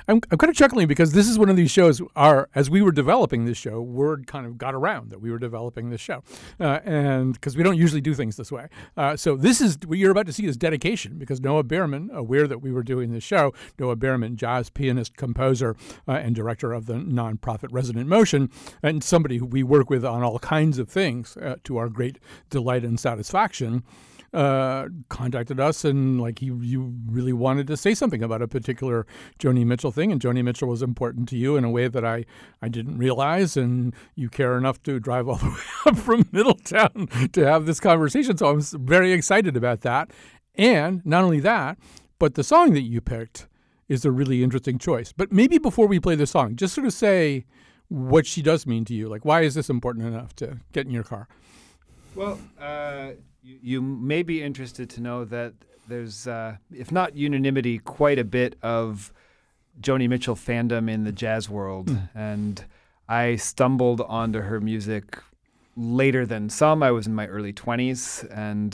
I'm kind of chuckling because this is one of these shows. As we were developing this show, word kind of got around that we were developing this show, and because we don't usually do things this way. So this is what you're about to see is dedication, because Noah Behrman, aware that we were doing this show, Noah Behrman, jazz pianist, composer, and director of the nonprofit Resonant Motion, and somebody who we work with on all kinds of things to our great delight and satisfaction. Contacted us and you really wanted to say something about a particular Joni Mitchell thing, and Joni Mitchell was important to you in a way that I didn't realize, and you care enough to drive all the way up from Middletown to have this conversation. So I'm very excited about that. And not only that, but the song that you picked is a really interesting choice. But maybe before we play the song, just sort of say what she does mean to you. Like, why is this important enough to get in your car? Well, you may be interested to know that there's, if not unanimity, quite a bit of Joni Mitchell fandom in the jazz world. And I stumbled onto her music later than some. I was in my early 20s.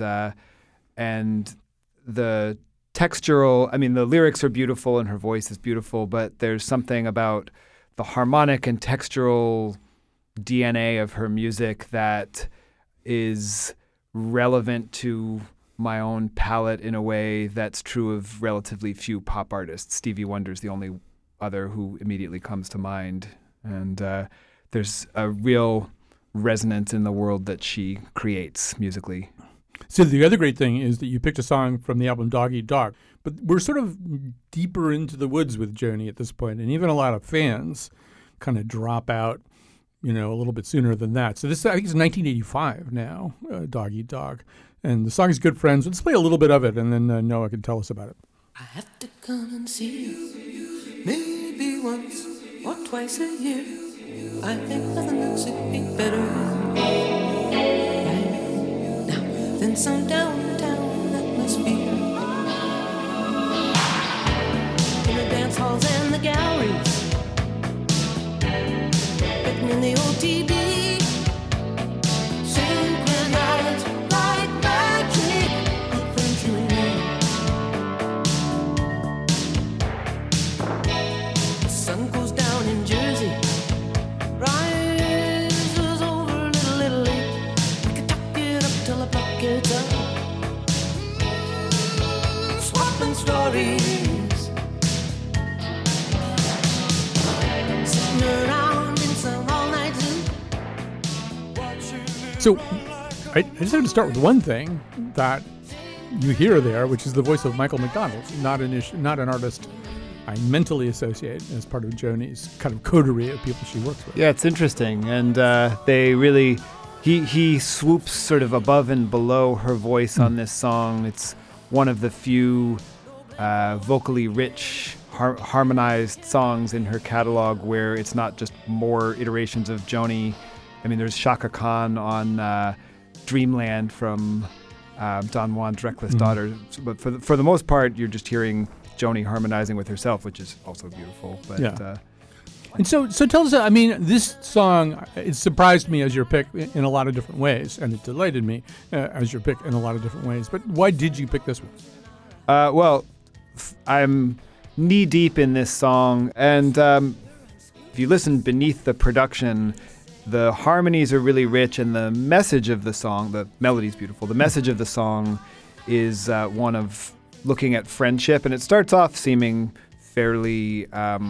And the textural, the lyrics are beautiful and her voice is beautiful, but there's something about the harmonic and textural DNA of her music that is relevant to my own palette in a way that's true of relatively few pop artists. Stevie Wonder's the only other who immediately comes to mind. And there's a real resonance in the world that she creates musically. So the other great thing is that you picked a song from the album Dog Eat Dog, but we're sort of deeper into the woods with Joni at this point, and even a lot of fans kind of drop out a little bit sooner than that. So this, I think, is 1985 now, Dog Eat Dog. And the song is Good Friends. Let's play a little bit of it, and then Noah can tell us about it. I have to come and see you, maybe once or twice a year. I think nothing else would be better right now than some downtown atmosphere. In the dance halls and the galleries, in the OTB, synchronized like magic, good friends you and me. The sun goes down in Jersey, rises over Little Italy. We could tuck it up till the bucket's up, swapping stories, sitting around. So I just have to start with one thing that you hear there, which is the voice of Michael McDonald, not an artist I mentally associate as part of Joni's kind of coterie of people she works with. Yeah, it's interesting. And they really, he swoops sort of above and below her voice on this song. It's one of the few vocally rich, harmonized songs in her catalog where it's not just more iterations of Joni. There's Chaka Khan on Dreamland from Don Juan's Reckless Daughter. But for the most part, you're just hearing Joni harmonizing with herself, which is also beautiful. But yeah. And so tell us, this song, it surprised me as your pick in a lot of different ways, and it delighted me as your pick in a lot of different ways. But why did you pick this one? Well, I'm knee-deep in this song, and if you listen beneath the production, the harmonies are really rich, and the message of the song, the melody's beautiful. The message of the song is one of looking at friendship, and it starts off seeming fairly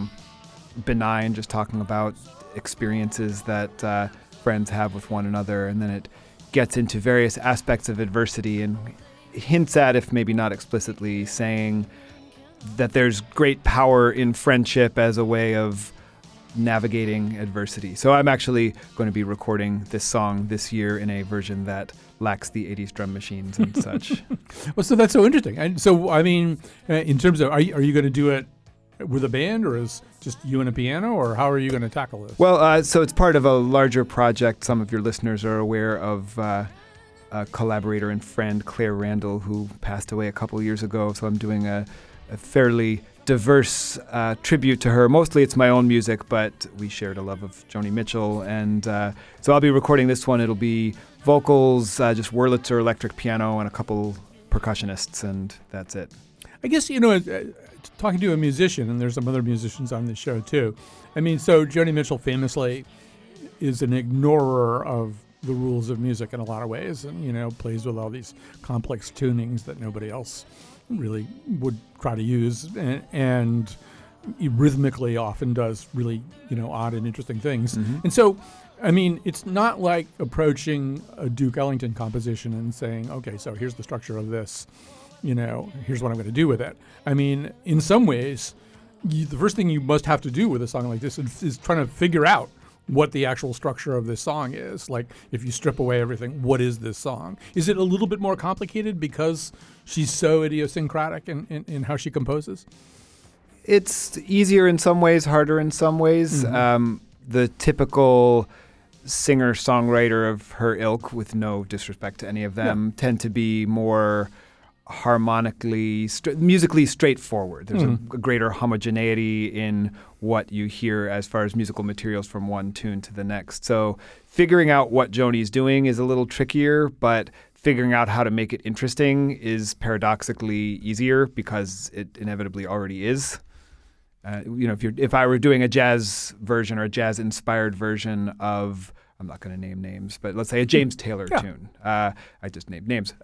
benign, just talking about experiences that friends have with one another, and then it gets into various aspects of adversity and hints at, if maybe not explicitly, saying that there's great power in friendship as a way of navigating adversity. So I'm actually going to be recording this song this year in a version that lacks the 80s drum machines and such. Well, so that's so interesting. And so, in terms of, are you going to do it with a band, or is just you and a piano, or how are you going to tackle this? Well, so it's part of a larger project. Some of your listeners are aware of a collaborator and friend, Claire Randall, who passed away a couple years ago. So I'm doing a fairly diverse tribute to her. Mostly it's my own music, but we shared a love of Joni Mitchell. And so I'll be recording this one. It'll be vocals, just Wurlitzer electric piano, and a couple percussionists, and that's it. I guess, talking to a musician, and there's some other musicians on this show too. I mean, so Joni Mitchell famously is an ignorer of the rules of music in a lot of ways, and plays with all these complex tunings that nobody else really would try to use, and rhythmically often does really odd and interesting things. And so, I mean, it's not like approaching a Duke Ellington composition and saying, okay, so here's the structure of this, here's what I'm going to do with it. I mean, in some ways, the first thing you must have to do with a song like this is trying to figure out what the actual structure of this song is. Like, if you strip away everything, what is this song? Is it a little bit more complicated because she's so idiosyncratic in how she composes? It's easier in some ways, harder in some ways. The typical singer-songwriter of her ilk, with no disrespect to any of them, tend to be more harmonically, musically straightforward. There's a greater homogeneity in what you hear as far as musical materials from one tune to the next. So figuring out what Joni's doing is a little trickier, but figuring out how to make it interesting is paradoxically easier because it inevitably already is. If I were doing a jazz version or a jazz-inspired version of, I'm not going to name names, but let's say a James Taylor tune. I just named names.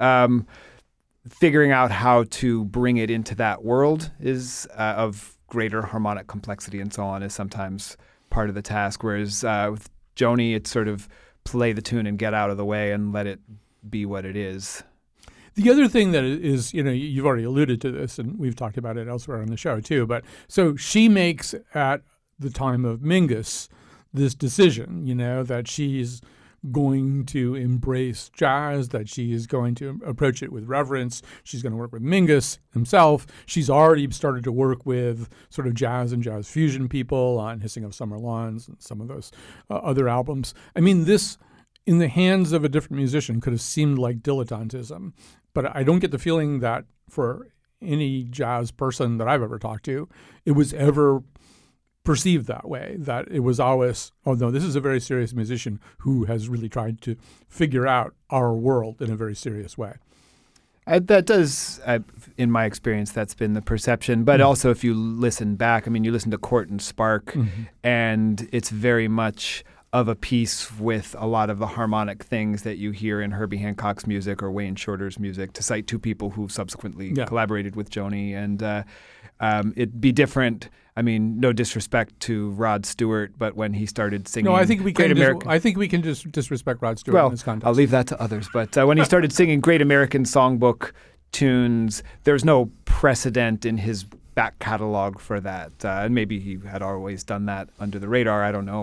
Figuring out how to bring it into that world is of greater harmonic complexity and so on is sometimes part of the task. Whereas with Joni, it's sort of play the tune and get out of the way and let it be what it is. The other thing that is, you've already alluded to this, and we've talked about it elsewhere on the show too, but so she makes at the time of Mingus this decision, that she's going to embrace jazz, that she is going to approach it with reverence. She's going to work with Mingus himself. She's already started to work with sort of jazz and jazz fusion people on Hissing of Summer Lawns and some of those other albums. I mean, this, in the hands of a different musician, could have seemed like dilettantism. But I don't get the feeling that for any jazz person that I've ever talked to, it was ever perceived that way, that it was always, oh no, this is a very serious musician who has really tried to figure out our world in a very serious way. That does, in my experience, that's been the perception. But also if you listen back, I mean, you listen to Court and Spark, and it's very much of a piece with a lot of the harmonic things that you hear in Herbie Hancock's music or Wayne Shorter's music, to cite two people who subsequently collaborated with Joni. And it'd be different. I mean, no disrespect to Rod Stewart, but when he started singing, no, I think we can just disrespect Rod Stewart in this context. I'll leave that to others. But when he started singing Great American Songbook tunes, there's no precedent in his back catalog for that. And maybe he had always done that under the radar. I don't know,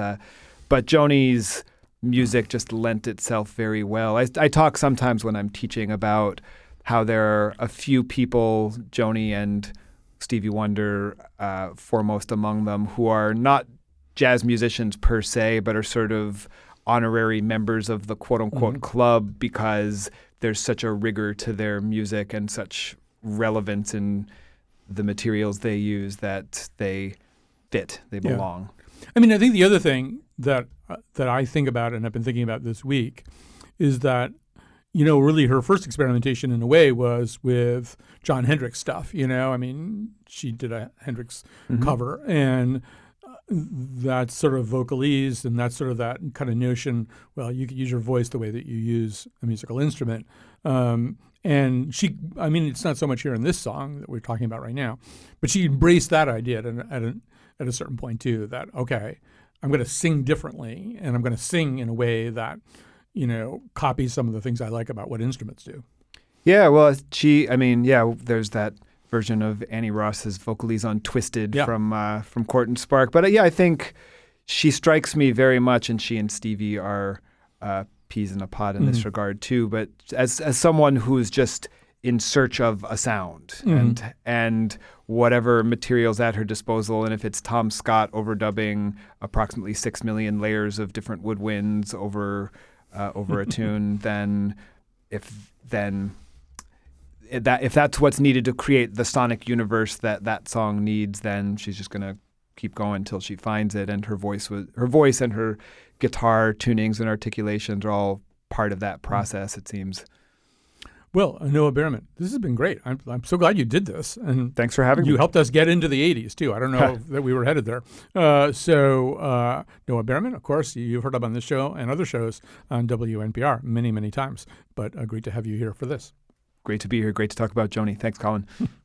but Joni's music just lent itself very well. I talk sometimes when I'm teaching about how there are a few people, Joni and Stevie Wonder foremost among them, who are not jazz musicians per se, but are sort of honorary members of the quote-unquote club because there's such a rigor to their music and such relevance in the materials they use that they fit, they belong. I mean, I think the other thing that I think about and I've been thinking about this week is that, really her first experimentation in a way was with Jon Hendricks stuff. I mean, she did a Hendricks cover, and that's sort of vocalese, and that's sort of that kind of notion, well, you could use your voice the way that you use a musical instrument. And she, I mean, it's not so much here in this song that we're talking about right now, but she embraced that idea at a certain point too, that, okay, I'm going to sing differently, and I'm going to sing in a way that, copies some of the things I like about what instruments do. Yeah, well, there's that version of Annie Ross's vocalese on Twisted from Court and Spark. But I think she strikes me very much, and she and Stevie are peas in a pod in this regard too. But as someone who's just in search of a sound and whatever materials at her disposal, and if it's Tom Scott overdubbing approximately 6 million layers of different woodwinds over a tune, then if that's what's needed to create the sonic universe that song needs, then she's just going to keep going until she finds it. And her voice and her guitar tunings and articulations are all part of that process, it seems. Well, Noah Behrman, this has been great. I'm so glad you did this. And Thanks for having me. you helped us get into the 80s, too. I don't know that we were headed there. So Noah Behrman, of course, you've heard of on this show and other shows on WNPR many, many times. But great to have you here for this. Great to be here. Great to talk about Joni. Thanks, Colin.